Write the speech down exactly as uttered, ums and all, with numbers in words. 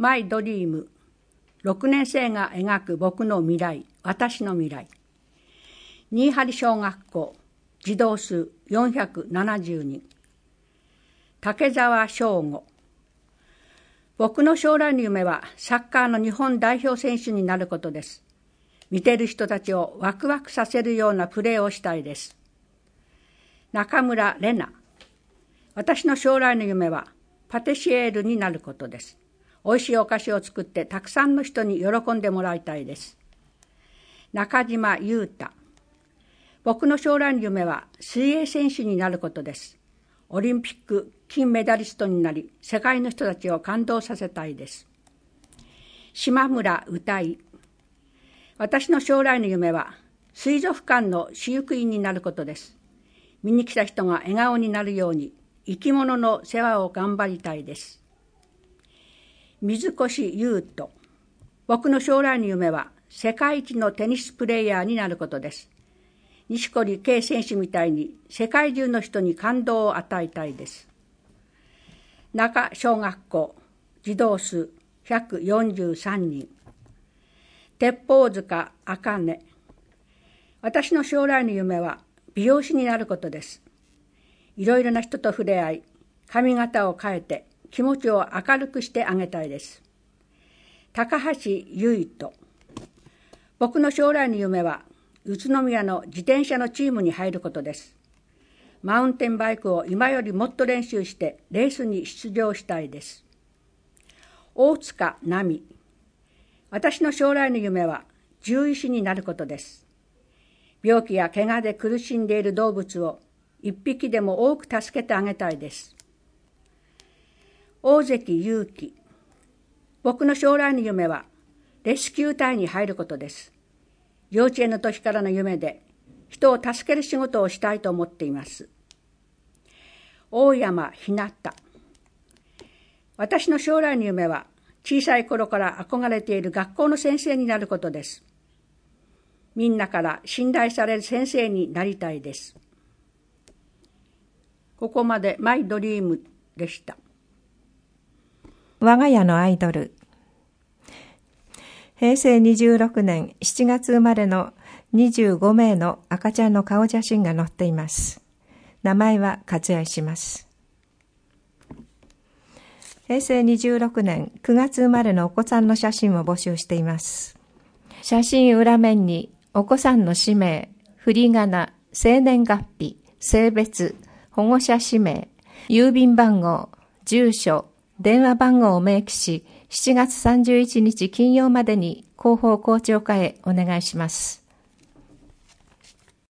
マイドリーム。ろくねん生が描く僕の未来、私の未来。新張小学校、児童数よんひゃくななじゅうにん。竹澤翔吾。僕の将来の夢はサッカーの日本代表選手になることです。見てる人たちをワクワクさせるようなプレーをしたいです。中村玲奈。私の将来の夢はパティシエールになることです。おいしいお菓子を作ってたくさんの人に喜んでもらいたいです。中島裕太。僕の将来の夢は水泳選手になることです。オリンピック金メダリストになり、世界の人たちを感動させたいです。島村歌い。私の将来の夢は水族館の飼育員になることです。見に来た人が笑顔になるように生き物の世話を頑張りたいです。水越優斗。僕の将来の夢は世界一のテニスプレーヤーになることです。錦織圭選手みたいに世界中の人に感動を与えたいです。中小学校、児童数ひゃくよんじゅうさんにん。鉄砲塚茜。私の将来の夢は美容師になることです。いろいろな人と触れ合い、髪型を変えて気持ちを明るくしてあげたいです。高橋優斗。僕の将来の夢は宇都宮の自転車のチームに入ることです。マウンテンバイクを今よりもっと練習してレースに出場したいです。大塚奈美。私の将来の夢は獣医師になることです。病気や怪我で苦しんでいる動物を一匹でも多く助けてあげたいです。大関裕樹。僕の将来の夢はレスキュー隊に入ることです。幼稚園の時からの夢で人を助ける仕事をしたいと思っています。大山ひなた。私の将来の夢は小さい頃から憧れている学校の先生になることです。みんなから信頼される先生になりたいです。ここまでマイドリームでした。 我が家のアイドル。へいせいにじゅうろくねんしちがつ生まれのにじゅうごめいの赤ちゃんの顔写真が載っています。名前は割愛します。へいせいにじゅうろくねんくがつ生まれのお子さんの写真を募集しています。写真裏面にお子さんの氏名、振り仮名、生年月日、性別、保護者氏名、郵便番号、住所、電話番号を明記し、しちがつさんじゅういちにち金曜までに広報校長課へお願いします。